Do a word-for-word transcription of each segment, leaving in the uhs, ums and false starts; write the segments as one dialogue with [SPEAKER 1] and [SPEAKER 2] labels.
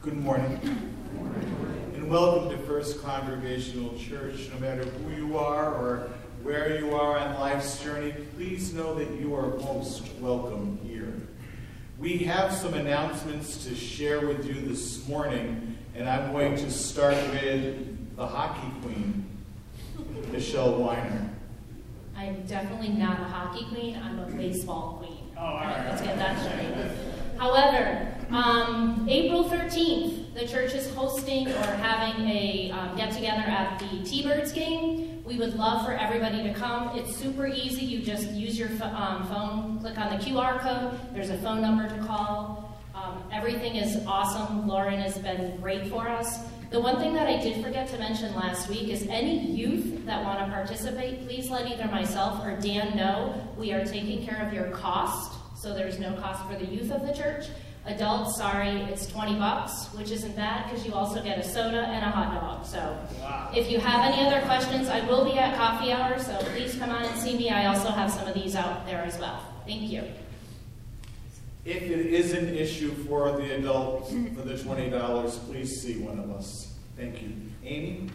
[SPEAKER 1] Good morning. And welcome to First Congregational Church. No matter who you are or where you are on life's journey, please know that you are most welcome here. We have some announcements to share with you this morning, and I'm going to start with the hockey queen, Michelle Weiner.
[SPEAKER 2] I'm definitely not a hockey queen. I'm a baseball queen.
[SPEAKER 1] Oh, all right.
[SPEAKER 2] Let's get that straight. However, um, April thirteenth, the church is hosting or having a um, get-together at the T-Birds game. We would love for everybody to come. It's super easy. You just use your um, phone, click on the Q R code. There's a phone number to call. Um, everything is awesome. Lauren has been great for us. The one thing that I did forget to mention last week is any youth that want to participate, please let either myself or Dan know. We are taking care of your cost, so there's no cost for the youth of the church. Adults, sorry, it's twenty bucks, which isn't bad because you also get a soda and a hot dog. So wow. If you have any other questions, I will be at coffee hour, so please come on and see me. I also have some of these out there as well. Thank you.
[SPEAKER 1] If it is an issue for the adults for the twenty dollars, please see one of us. Thank you. Amy?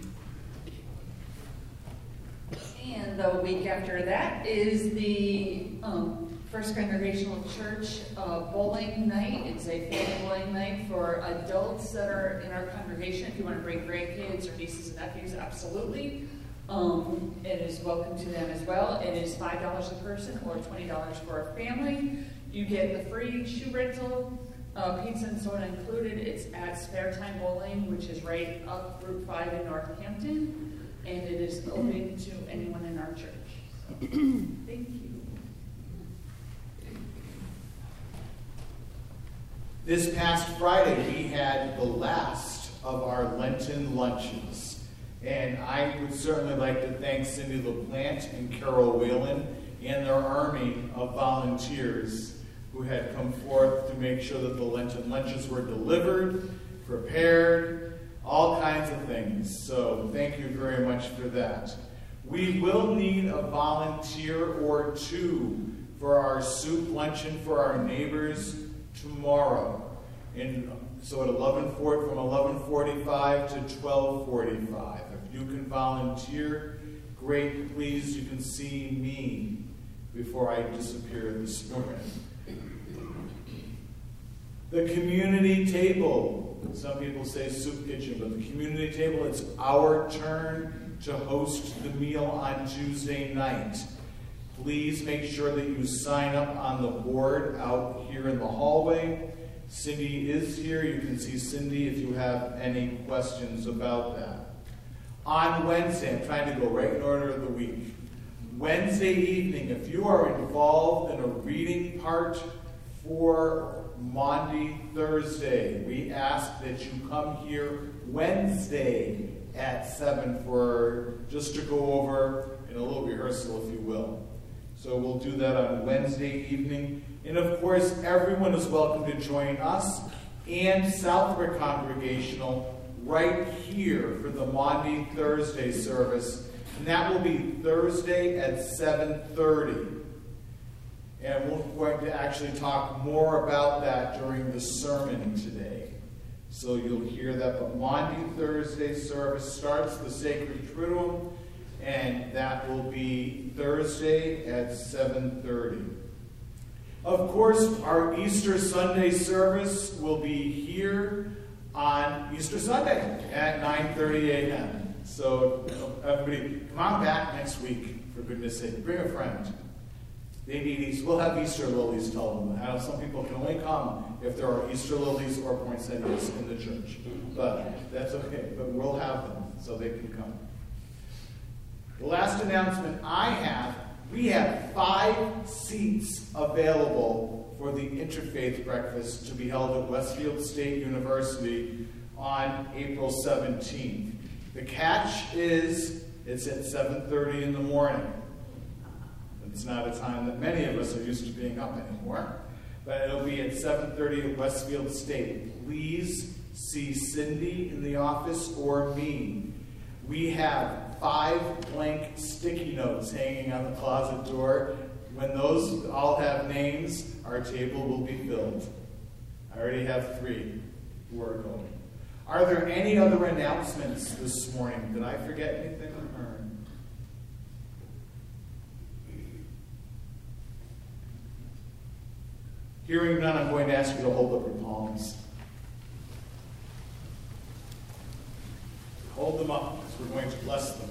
[SPEAKER 3] And the week after that is the um, First Congregational Church uh, bowling night. It's a family bowling night for adults that are in our congregation. If you want to bring grandkids or nieces and nephews, absolutely. Um, it is welcome to them as well. It is five dollars a person or twenty dollars for a family. You get the free shoe rental, uh, pizza and soda included. It's at Spare Time Bowling, which is right up Route five in Northampton, and it is open to anyone in our church. So, thank you.
[SPEAKER 1] This past Friday, we had the last of our Lenten lunches. And I would certainly like to thank Cindy LaPlante and Carol Whalen and their army of volunteers who had come forth to make sure that the Lenten lunches were delivered, prepared, all kinds of things. So thank you very much for that. We will need a volunteer or two for our soup luncheon for our neighbors tomorrow. And so at eleven forty, from eleven forty-five to twelve forty-five. If you can volunteer, great. Please, you can see me before I disappear this morning. The community table. Some people say soup kitchen, but the community table, it's our turn to host the meal on Tuesday night. Please make sure that you sign up on the board out here in the hallway. Cindy is here. You can see Cindy if you have any questions about that. On Wednesday, I'm trying to go right in order of the week. Wednesday evening, if you are involved in a reading part for Maundy Thursday, we ask that you come here Wednesday at seven for just to go over in a little rehearsal, if you will. So we'll do that on Wednesday evening. And of course, everyone is welcome to join us and Southwick Congregational right here for the Maundy Thursday service. And that will be Thursday at seven thirty. And we're going to actually talk more about that during the sermon today. So you'll hear that. But Maundy Thursday service starts the Sacred Triduum, and that will be Thursday at seven thirty. Of course, our Easter Sunday service will be here on Easter Sunday at nine thirty a m So everybody, come on back next week, for goodness sake. Bring a friend. They need Easter. We'll have Easter lilies, tell them. I know some people can only come if there are Easter lilies or poinsettias in the church. But that's okay. But we'll have them so they can come. The last announcement I have, we have five seats available for the Interfaith Breakfast to be held at Westfield State University on April seventeenth. The catch is it's at seven thirty in the morning. It's not a time that many of us are used to being up anymore, but it'll be at seven thirty at Westfield State. Please see Cindy in the office or me. We have five blank sticky notes hanging on the closet door. When those all have names, our table will be filled. I already have three who are going. Are there any other announcements this morning? Did I forget anything? Or? Hearing none, I'm going to ask you to hold up your palms. Hold them up because we're going to bless them.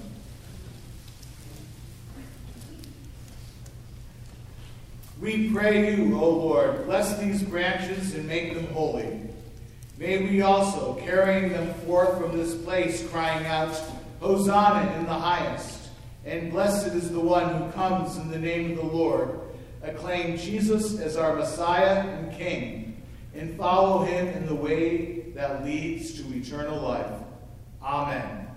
[SPEAKER 1] We pray you, O Lord, bless these branches and make them holy. May we also, carrying them forth from this place, crying out, Hosanna in the highest, and blessed is the one who comes in the name of the Lord, acclaim Jesus as our Messiah and King, and follow him in the way that leads to eternal life. Amen.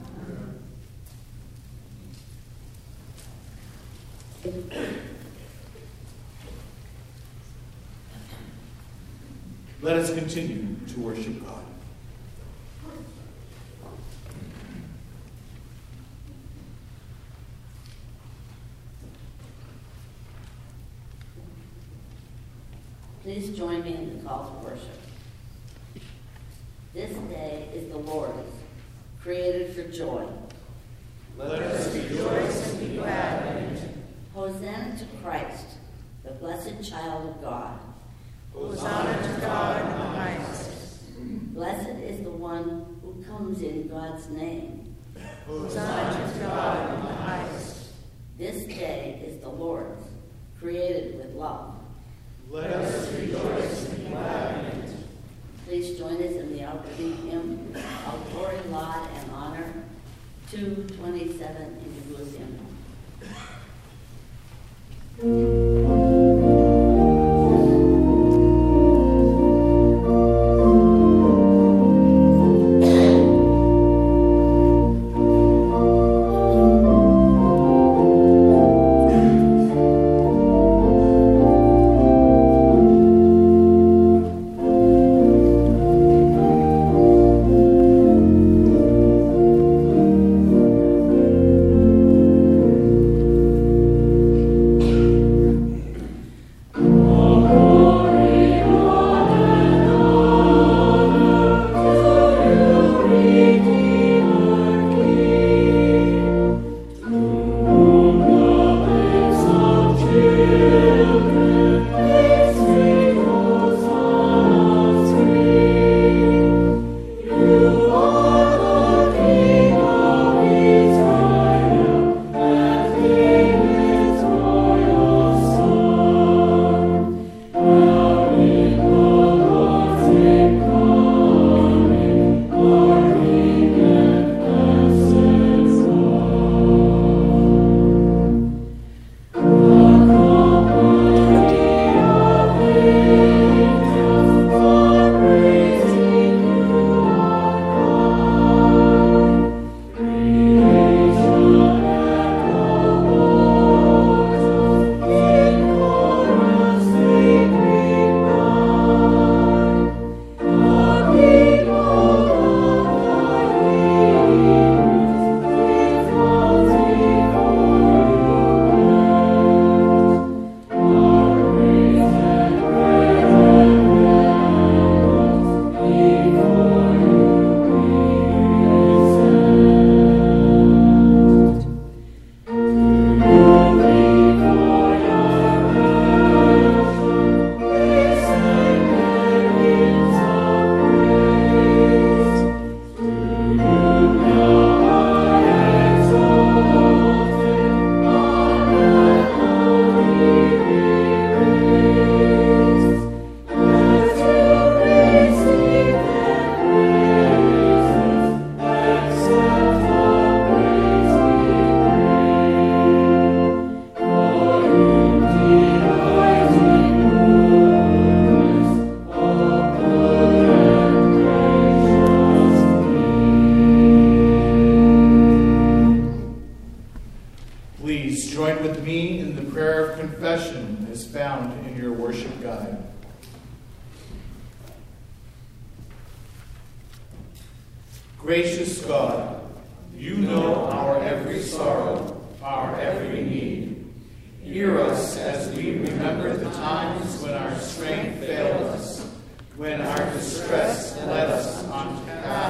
[SPEAKER 1] Let us continue to worship God.
[SPEAKER 4] Please join me in the call to worship. This day is the Lord's, created for joy.
[SPEAKER 1] Let us rejoice and be glad in it.
[SPEAKER 4] Hosanna to Christ, the blessed child of God.
[SPEAKER 5] Hosanna to God in the highest.
[SPEAKER 4] Blessed is the one who comes in God's name.
[SPEAKER 5] Hosanna to God in the highest.
[SPEAKER 4] This day is the Lord's, created with love.
[SPEAKER 1] Let us rejoice and be glad in it.
[SPEAKER 4] Please join us in the opening hymn, All Glory, Laud, and Honor, two twenty-seven in the blues hymn.
[SPEAKER 1] Gracious God, you know our every sorrow, our every need. Hear us as we remember the times when our strength failed us, when our distress led us on paths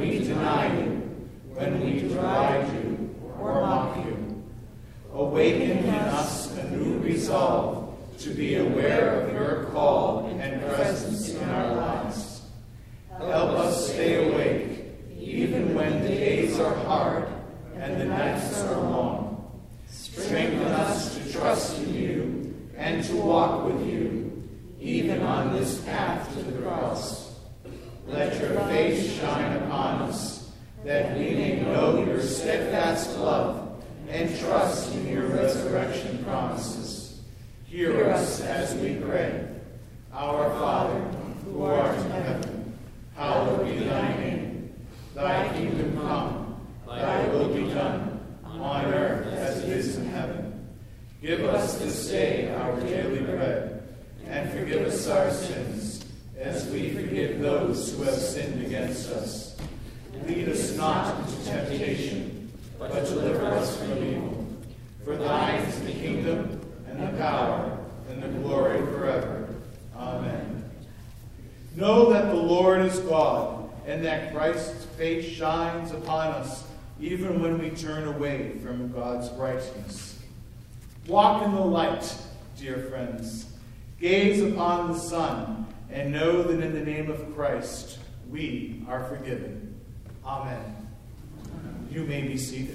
[SPEAKER 1] we deny you, when we deride you or mock you. Awaken in us a new resolve to be aware of your call and presence in our lives. Help us stay awake, even when the days are hard and the nights are long. Strengthen us to trust in you and to walk with you, even on this path to the cross. Let your face shine upon us, that we may know your steadfast love and trust in your resurrection promises. Hear us as we pray. Our Father, who art in heaven, hallowed be thy name. Thy kingdom come, thy will be done, on earth as it is in heaven. Give us this day our daily bread, and forgive us our sins, as we forgive those who have sinned against us. Lead us not into temptation, but deliver us from evil. For thine is the kingdom, and the power, and the glory forever. Amen. Know that the Lord is God, and that Christ's face shines upon us, even when we turn away from God's brightness. Walk in the light, dear friends. Gaze upon the sun, and know that in the name of Christ, we are forgiven. Amen. You may be seated.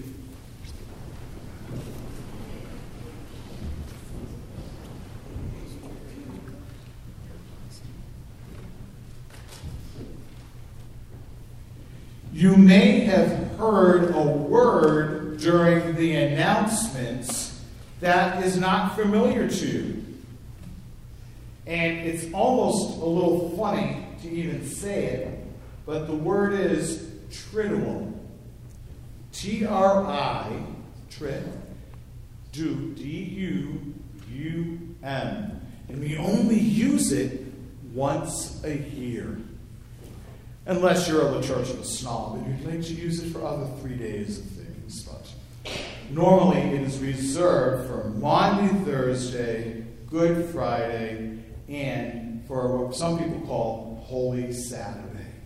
[SPEAKER 1] You may have heard a word during the announcements that is not familiar to you. And it's almost a little funny to even say it, but the word is Triduum. T R I, tri, do, D U U M. And we only use it once a year. Unless you're a liturgical snob and you'd like to use it for other three days of things. But normally it is reserved for Maundy Thursday, Good Friday, and for what some people call Holy Saturday.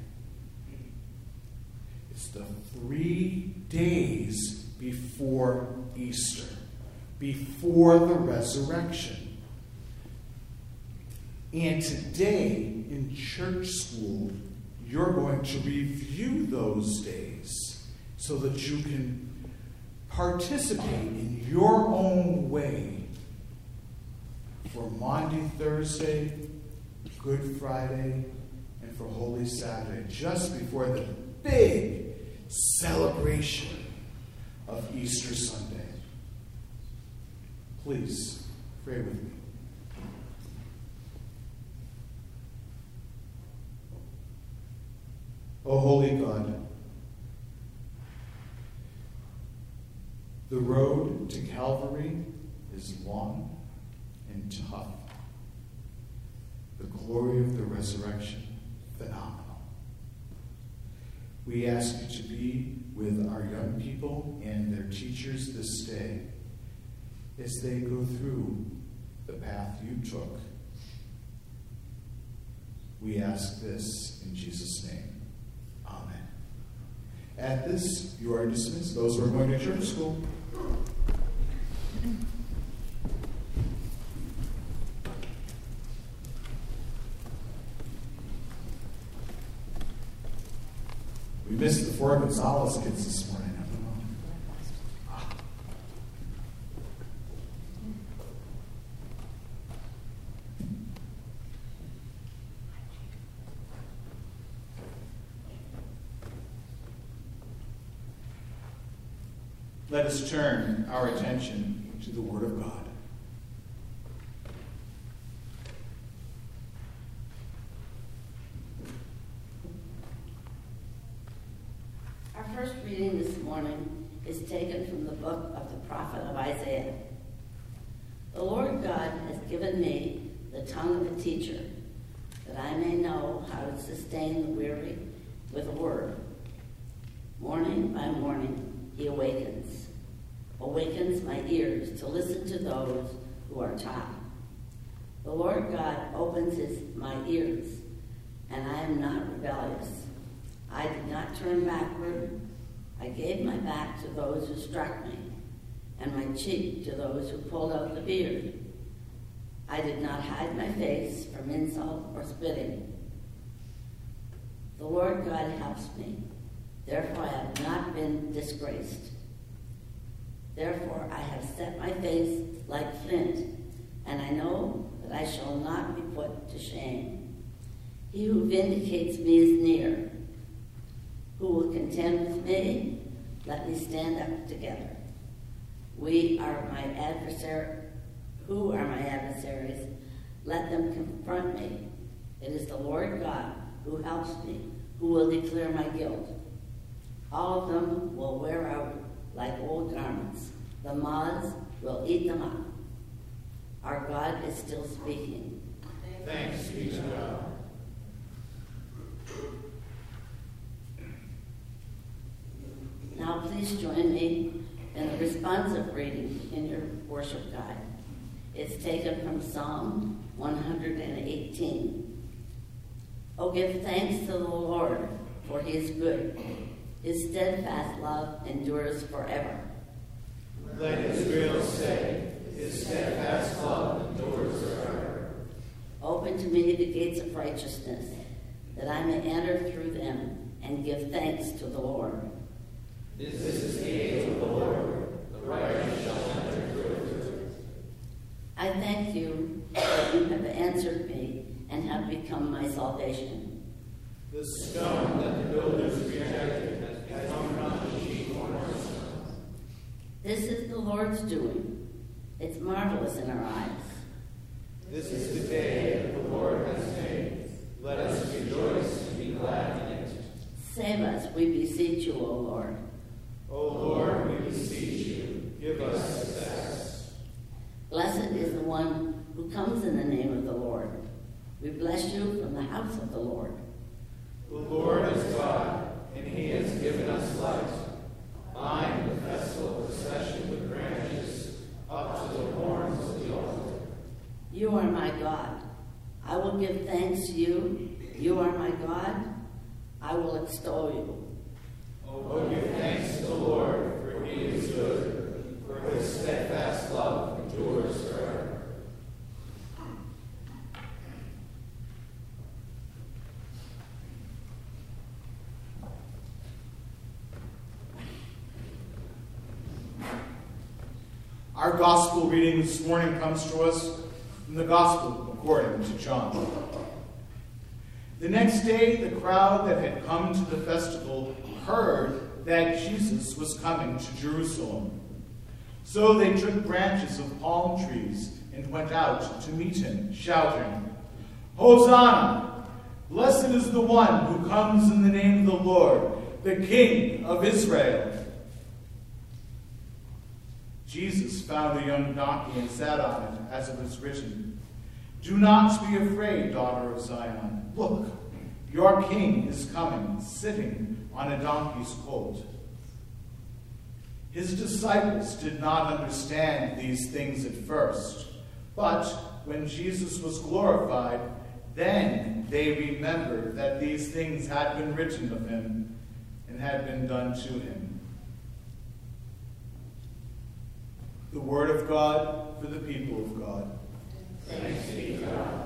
[SPEAKER 1] It's the three days before Easter, before the resurrection. And today in church school, you're going to review those days so that you can participate in your own way for Maundy Thursday, Good Friday, and for Holy Saturday, just before the big celebration of Easter Sunday. Please pray with me. O holy God, the road to Calvary is long and tough. The glory of the resurrection, phenomenal. We ask you to be with our young people and their teachers this day as they go through the path you took. We ask this in Jesus' name. Amen. At this, you are dismissed. Those who are going to church school. We missed the four Gonzalez kids this morning. I don't know. Ah. Let us turn our attention to the Word of God.
[SPEAKER 4] Our first reading this morning is taken from the book of the prophet of Isaiah. The Lord God has given me the tongue of a teacher, that I may know how to sustain the weary with a word. Morning by morning he awakens, awakens my ears to listen to those who are taught. The Lord God opens his, my ears, and I am not rebellious. I did not not turn backward. I gave my back to those who struck me, and my cheek to those who pulled out the beard. I did not hide my face from insult or spitting. The Lord God helps me. Therefore I have not been disgraced. Therefore I have set my face like flint, and I know that I shall not be put to shame. He who vindicates me is near. Who will contend with me? Let me stand up together. We are my adversary. Who are my adversaries? Let them confront me. It is the Lord God who helps me, who will declare my guilt. All of them will wear out like old garments. The moths will eat them up. Our God is still speaking.
[SPEAKER 1] Thanks be to God.
[SPEAKER 4] Now please join me in a responsive reading in your worship guide. It's taken from Psalm one hundred eighteen. Oh, give thanks to the Lord, for he is good. His steadfast love endures forever.
[SPEAKER 1] Let Israel say, his steadfast love endures forever.
[SPEAKER 4] Open to me the gates of righteousness, that I may enter through them and give thanks to the Lord.
[SPEAKER 1] This is the gate of the Lord, the righteous shall enter through it.
[SPEAKER 4] I thank you that you have answered me and have become my salvation.
[SPEAKER 1] The stone that the builders rejected has become the chief cornerstone.
[SPEAKER 4] This is the Lord's doing. It's marvelous in our eyes.
[SPEAKER 1] This is the day that the Lord has made. Let us rejoice and be glad in it.
[SPEAKER 4] Save us, we beseech you, O Lord.
[SPEAKER 1] O Lord, we beseech you, give us success.
[SPEAKER 4] Blessed is the one who comes in the name of the Lord. We bless you from the house of the Lord.
[SPEAKER 1] The Lord is God, and he has given us light. Bind the festival procession with branches up to the horns of the altar.
[SPEAKER 4] You are my God. I will give thanks to you. You are my God. I will extol you.
[SPEAKER 1] Oh, give thanks to the Lord, for he is good, for his steadfast love endures forever. Our gospel reading this morning comes to us from the gospel according to John. The next day, the crowd that had come to the festival heard that Jesus was coming to Jerusalem. So they took branches of palm trees and went out to meet him, shouting, Hosanna! Blessed is the one who comes in the name of the Lord, the King of Israel. Jesus found a young donkey and sat on it, as it was written, Do not be afraid, daughter of Zion. Look, your king is coming, sitting on a donkey's colt. His disciples did not understand these things at first, but when Jesus was glorified, then they remembered that these things had been written of him and had been done to him. The word of God for the people of God. Thanks be to God.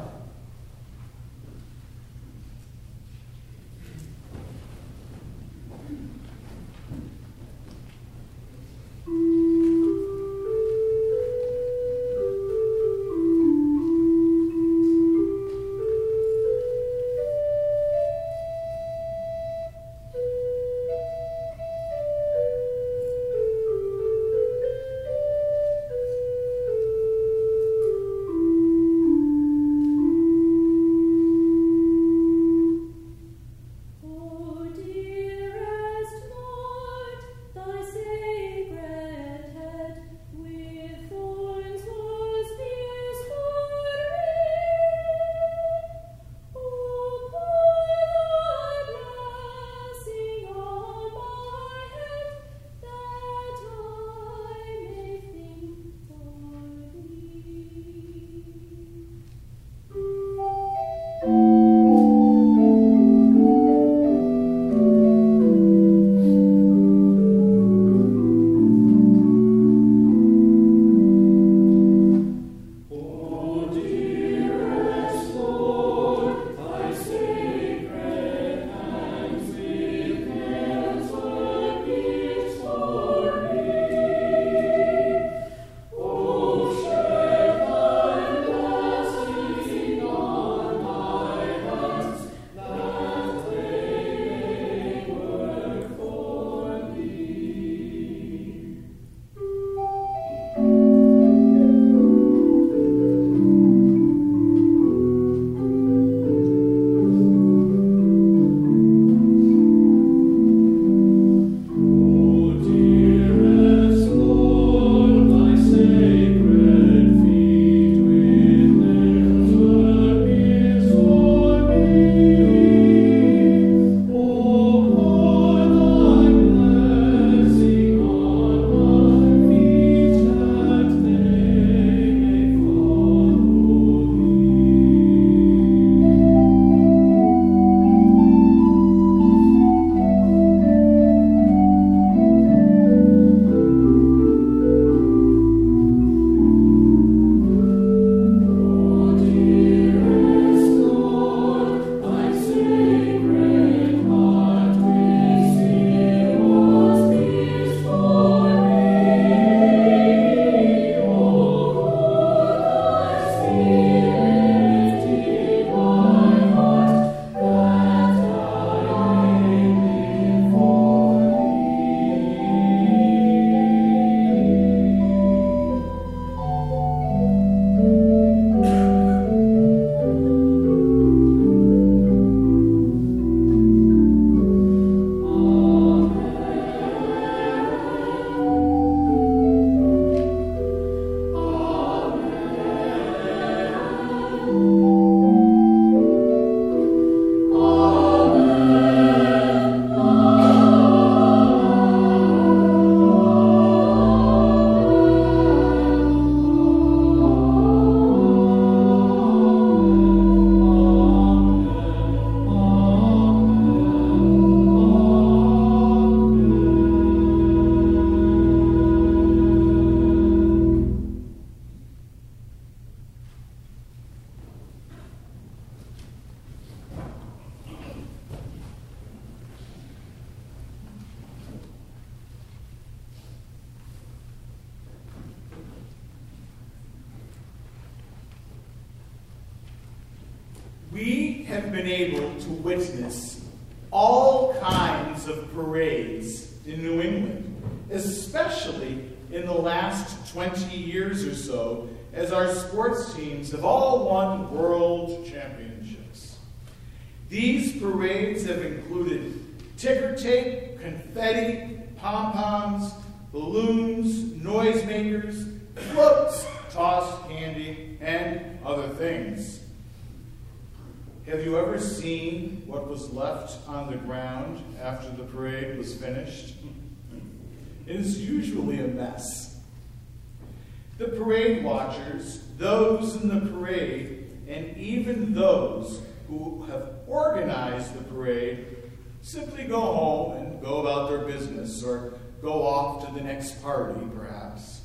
[SPEAKER 1] have been able to witness all kinds of parades in New England, especially in the last twenty years or so, as our sports teams have all won world championships. These parades have included ticker tape, confetti, pom-poms, balloons, noisemakers, floats, tossed candy, and other things. Have you ever seen what was left on the ground after the parade was finished? It is usually a mess. The parade watchers, those in the parade, and even those who have organized the parade simply go home and go about their business or go off to the next party, perhaps.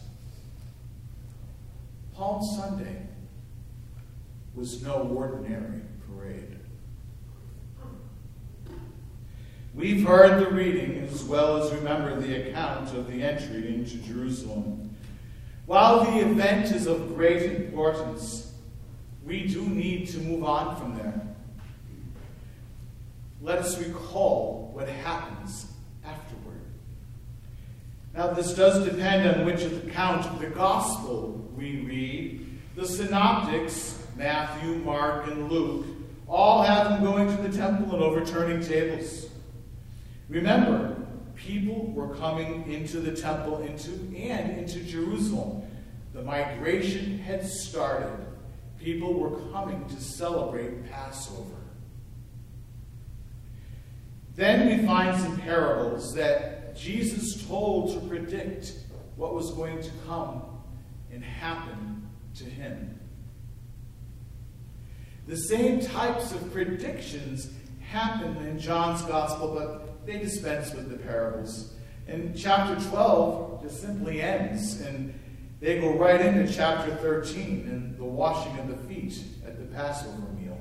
[SPEAKER 1] Palm Sunday was no ordinary parade. We've heard the reading as well as remember the account of the entry into Jerusalem. While the event is of great importance, we do need to move on from there. Let us recall what happens afterward. Now, this does depend on which account of the gospel we read. The synoptics, Matthew, Mark, and Luke, all have them going to the temple and overturning tables. Remember, people were coming into the temple into and into Jerusalem. The migration had started. People were coming to celebrate Passover. Then we find some parables that Jesus told to predict what was going to come and happen to him. The same types of predictions happen in John's Gospel, but they dispense with the parables. And chapter twelve just simply ends, and they go right into chapter thirteen and the washing of the feet at the Passover meal.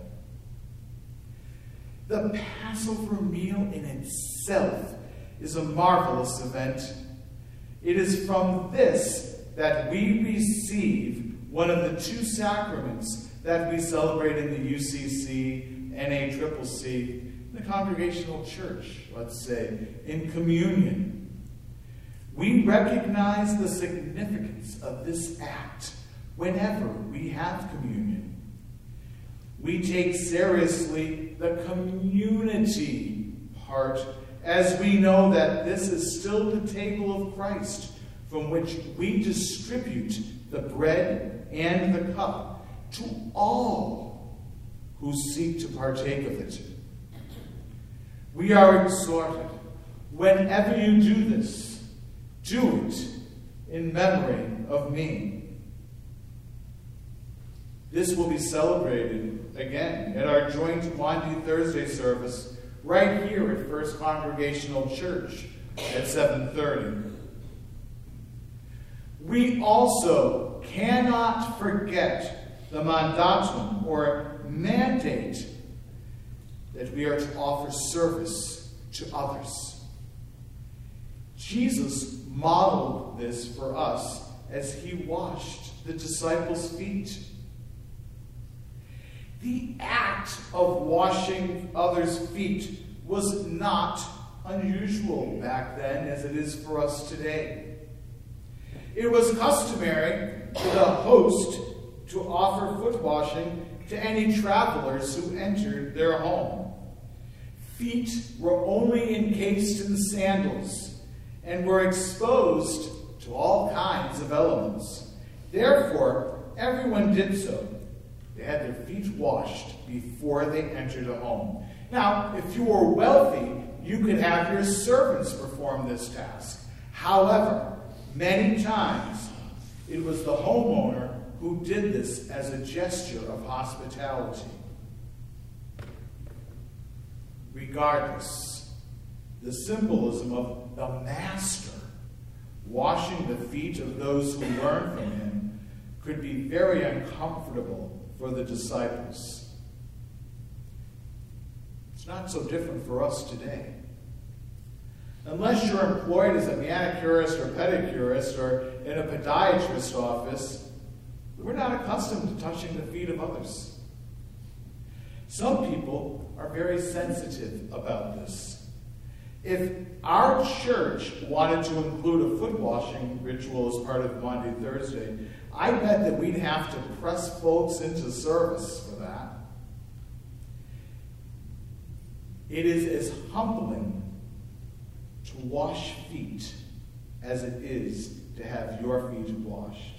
[SPEAKER 1] The Passover meal in itself is a marvelous event. It is from this that we receive one of the two sacraments that we celebrate in the U C C, N A C C C, the Congregational Church, let's say, in communion. We recognize the significance of this act whenever we have communion. We take seriously the community part, as we know that this is still the table of Christ from which we distribute the bread and the cup to all who seek to partake of it. We are exhorted, whenever you do this, do it in memory of me. This will be celebrated again at our joint Maundy Thursday service right here at First Congregational Church at seven thirty. We also cannot forget the mandatum, or mandate, that we are to offer service to others. Jesus modeled this for us as he washed the disciples' feet. The act of washing others' feet was not unusual back then as it is for us today. It was customary for the host to offer foot washing to any travelers who entered their home. Feet were only encased in sandals and were exposed to all kinds of elements. Therefore, everyone did so. They had their feet washed before they entered a home. Now, if you were wealthy, you could have your servants perform this task. However, many times it was the homeowner who did this as a gesture of hospitality. Regardless, the symbolism of the master washing the feet of those who learn from him could be very uncomfortable for the disciples. It's not so different for us today. Unless you're employed as a manicurist or pedicurist or in a podiatrist office, we're not accustomed to touching the feet of others. Some people are very sensitive about this. If our church wanted to include a foot washing ritual as part of Maundy Thursday, I bet that we'd have to press folks into service for that. It is as humbling to wash feet as it is to have your feet washed.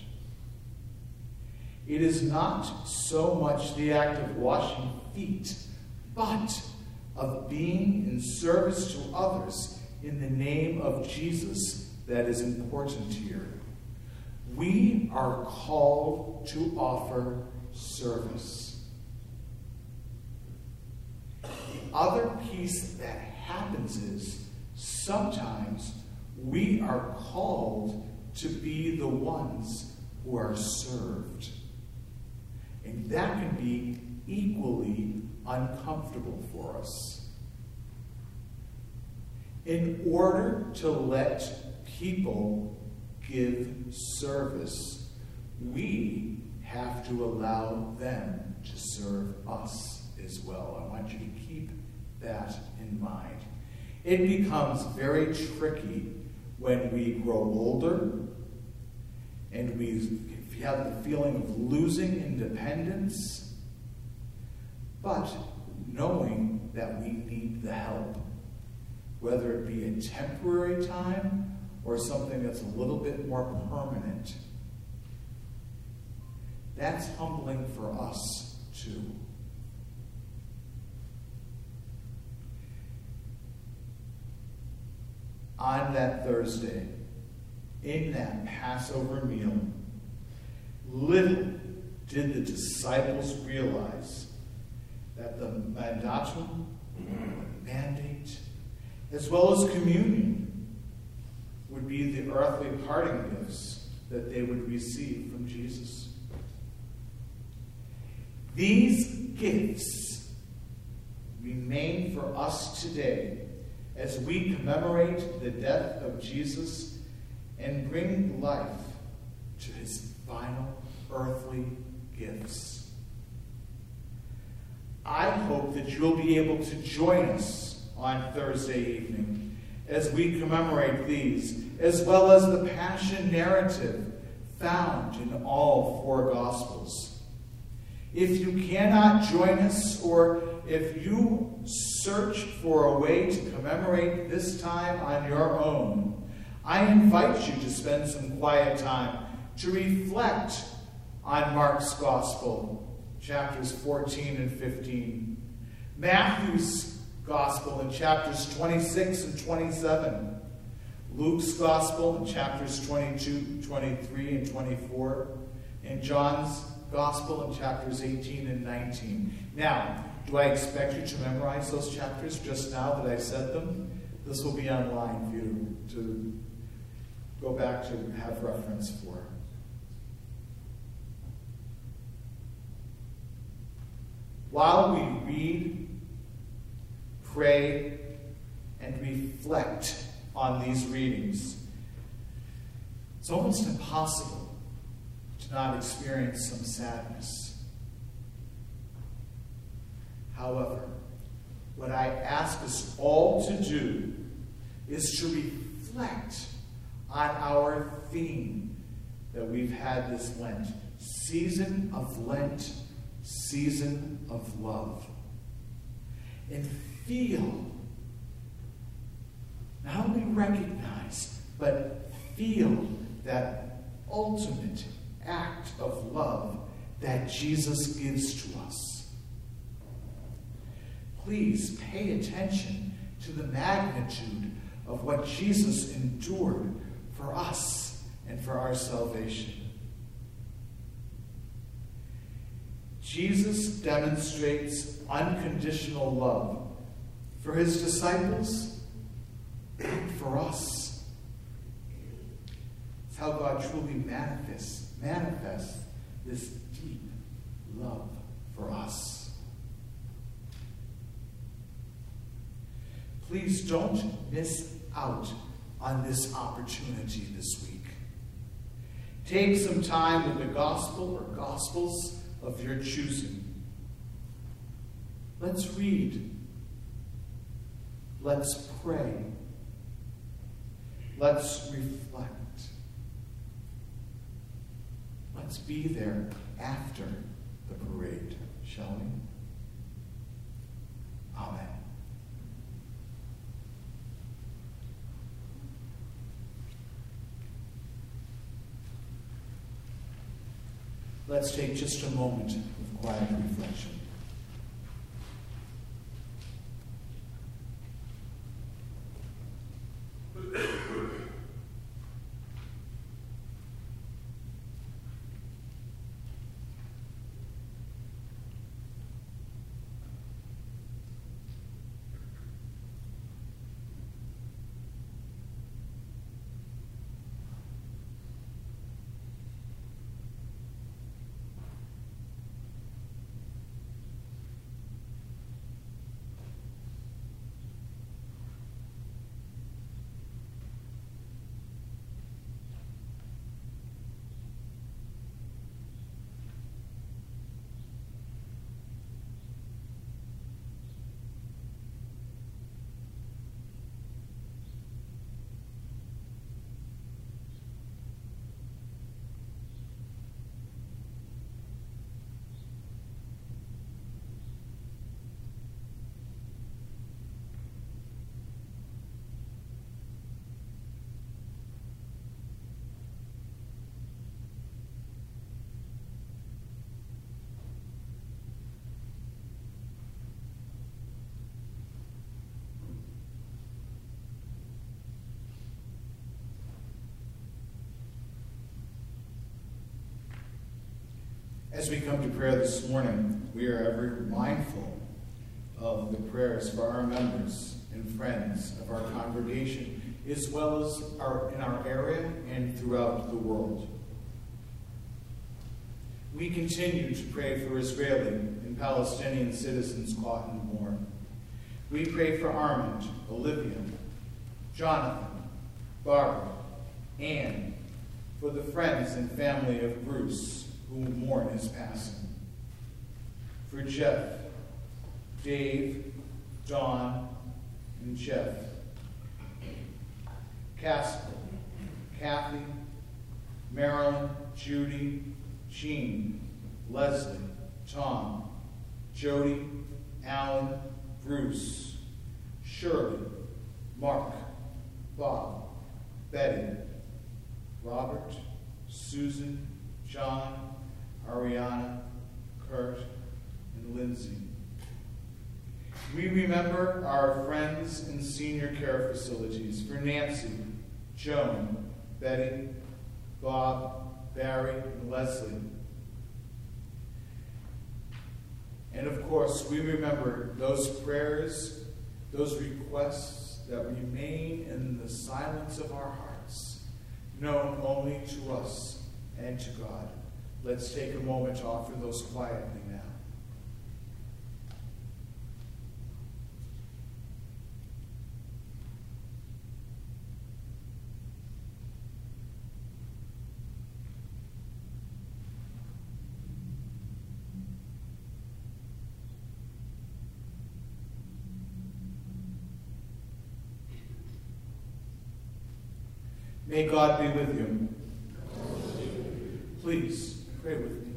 [SPEAKER 1] It is not so much the act of washing feet, but of being in service to others in the name of Jesus that is important here. We are called to offer service. The other piece that happens is sometimes we are called to be the ones who are served. And that can be equally uncomfortable for us. In order to let people give service, we have to allow them to serve us as well. I want you to keep that in mind. It becomes very tricky when we grow older and we have the feeling of losing independence, but knowing that we need the help, whether it be a temporary time or something that's a little bit more permanent. That's humbling for us too. On that Thursday, in that Passover meal, little did the disciples realize that the mandatum, the mandate, as well as communion, would be the earthly parting gifts that they would receive from Jesus. These gifts remain for us today as we commemorate the death of Jesus and bring life to his final earthly gifts. I hope that you'll be able to join us on Thursday evening as we commemorate these, as well as the Passion narrative found in all four Gospels. If you cannot join us, or if you search for a way to commemorate this time on your own, I invite you to spend some quiet time to reflect on Mark's Gospel, chapters fourteen and fifteen, Matthew's Gospel in chapters twenty-six and twenty-seven, Luke's Gospel in chapters twenty-two, twenty-three, and twenty-four, and John's Gospel in chapters eighteen and nineteen. Now, do I expect you to memorize those chapters just now that I said them? This will be online for you to, to go back to have reference for. While we read, pray, and reflect on these readings, it's almost impossible to not experience some sadness. However, what I ask us all to do is to reflect on our theme that we've had this Lent, Season of Lent, Season of Love, and feel, not only recognize, but feel that ultimate act of love that Jesus gives to us. Please pay attention to the magnitude of what Jesus endured for us and for our salvation. Jesus demonstrates unconditional love for his disciples and for us. It's how God truly manifests, manifests this deep love for us. Please don't miss out on this opportunity this week. Take some time with the gospel or gospels of your choosing. Let's read. Let's pray. Let's reflect. Let's be there after the parade, shall we? Amen. Let's take just a moment of quiet reflection. As we come to prayer this morning, we are ever mindful of the prayers for our members and friends of our congregation, as well as our, in our area and throughout the world. We continue to pray for Israeli and Palestinian citizens caught in war. We pray for Armand, Olivia, Jonathan, Barbara, Anne, for the friends and family of Bruce, who mourn his passing. For Jeff, Dave, Dawn, and Jeff. Casper, Kathy, Marilyn, Judy, Jean, Leslie, Tom, Jody, Alan, Bruce, Shirley, Mark, Bob, Betty, Robert, Susan, John, Ariana, Kurt, and Lindsay. We remember our friends in senior care facilities for Nancy, Joan, Betty, Bob, Barry, and Leslie. And of course, we remember those prayers, those requests that remain in the silence of our hearts, known only to us and to God. Let's take a moment to offer those quietly now. May God be with you. Please pray with me.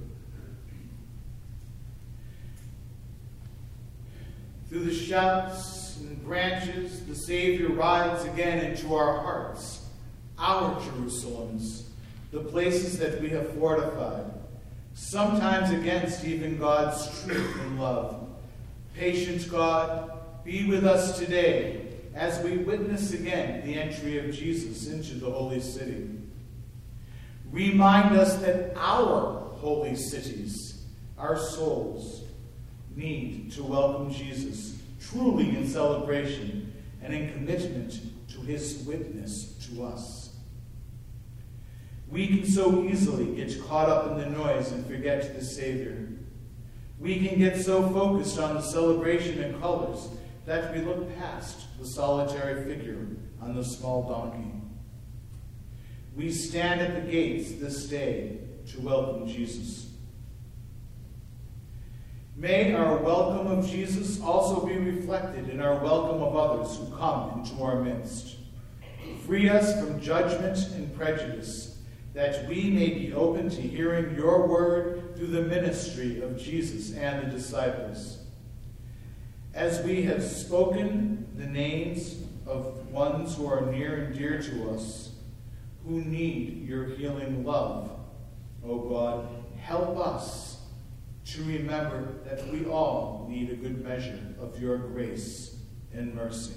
[SPEAKER 1] Through the shouts and branches, the Savior rides again into our hearts, our Jerusalems, the places that we have fortified, sometimes against even God's truth and love. Patient God, be with us today as we witness again the entry of Jesus into the holy city. Remind us that our holy cities, our souls, need to welcome Jesus truly in celebration and in commitment to his witness to us. We can so easily get caught up in the noise and forget the Savior. We can get so focused on the celebration and colors that we look past the solitary figure on the small donkey. We stand at the gates this day to welcome Jesus. May our welcome of Jesus also be reflected in our welcome of others who come into our midst. Free us from judgment and prejudice, that we may be open to hearing your word through the ministry of Jesus and the disciples. As we have spoken the names of ones who are near and dear to us, who need your healing love, O God, help us to remember that we all need a good measure of your grace and mercy.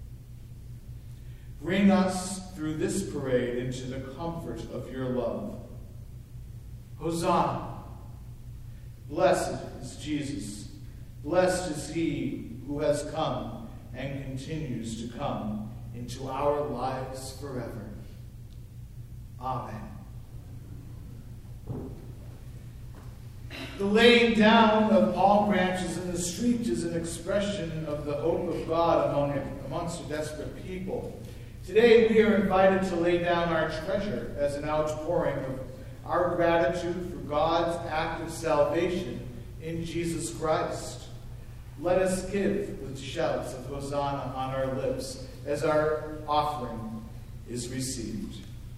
[SPEAKER 1] Bring us through this parade into the comfort of your love. Hosanna! Blessed is Jesus. Blessed is he who has come and continues to come into our lives forever. Amen. The laying down of palm branches in the street is an expression of the hope of God among, amongst a desperate people. Today we are invited to lay down our treasure as an outpouring of our gratitude for God's act of salvation in Jesus Christ. Let us give with shouts of Hosanna on our lips as our offering is received.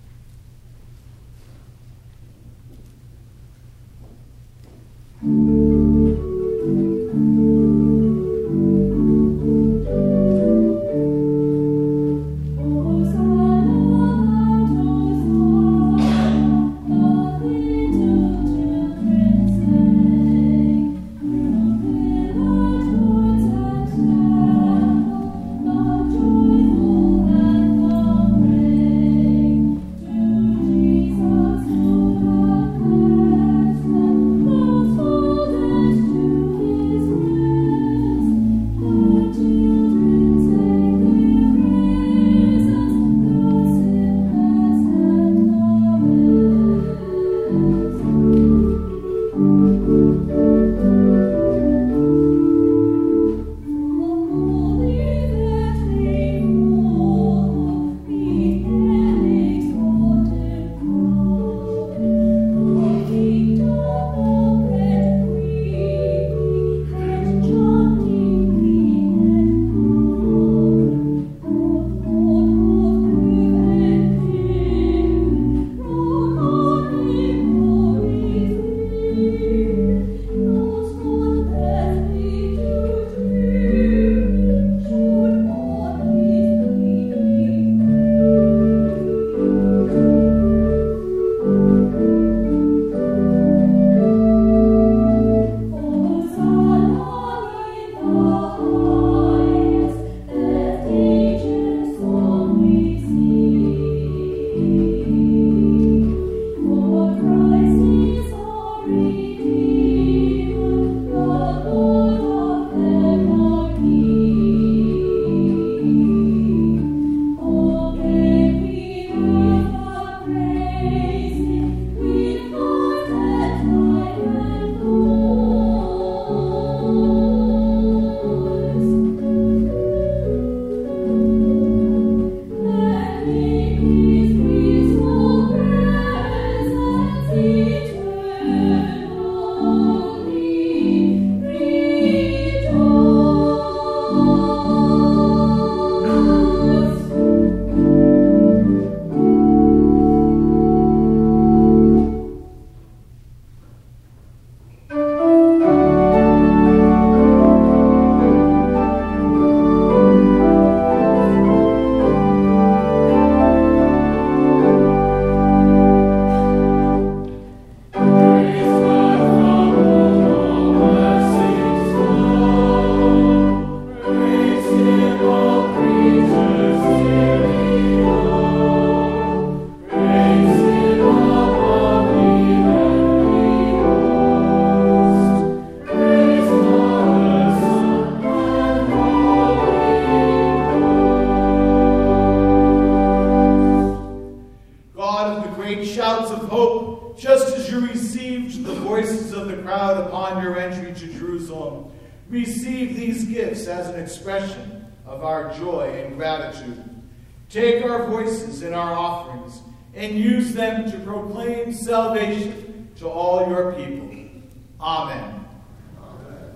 [SPEAKER 1] Receive these gifts as an expression of our joy and gratitude. Take our voices in our offerings and use them to proclaim salvation to all your people. Amen. Amen.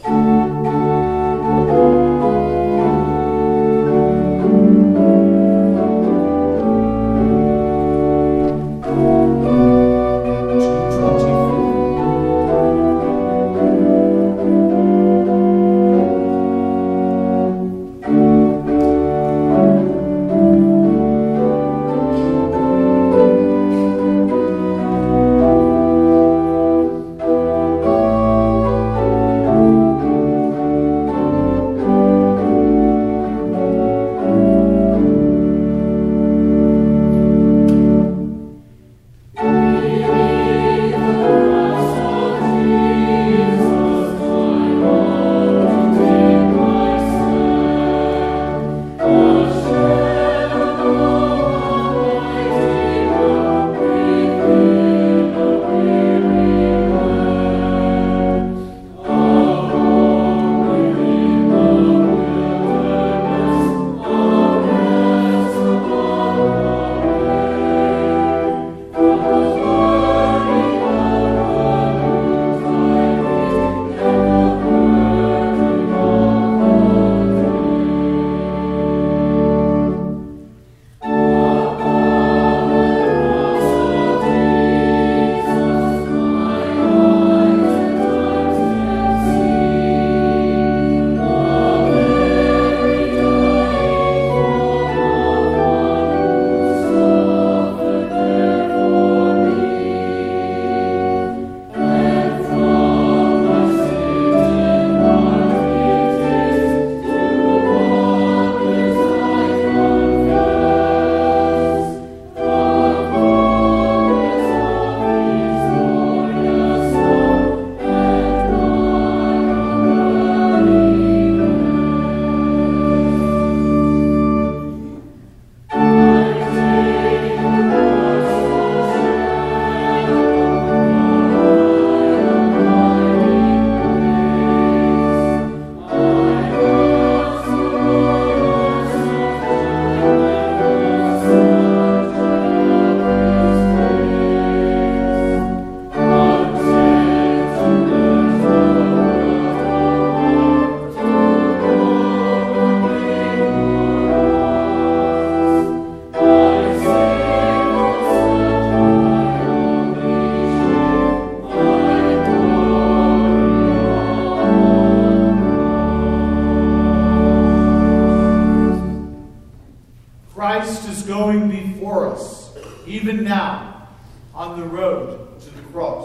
[SPEAKER 1] Christ is going before us, even now, on the road to the cross.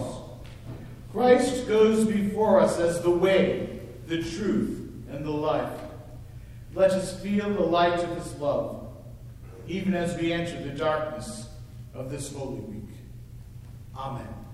[SPEAKER 1] Christ goes before us as the way, the truth, and the life. Let us feel the light of his love, even as we enter the darkness of this Holy Week. Amen.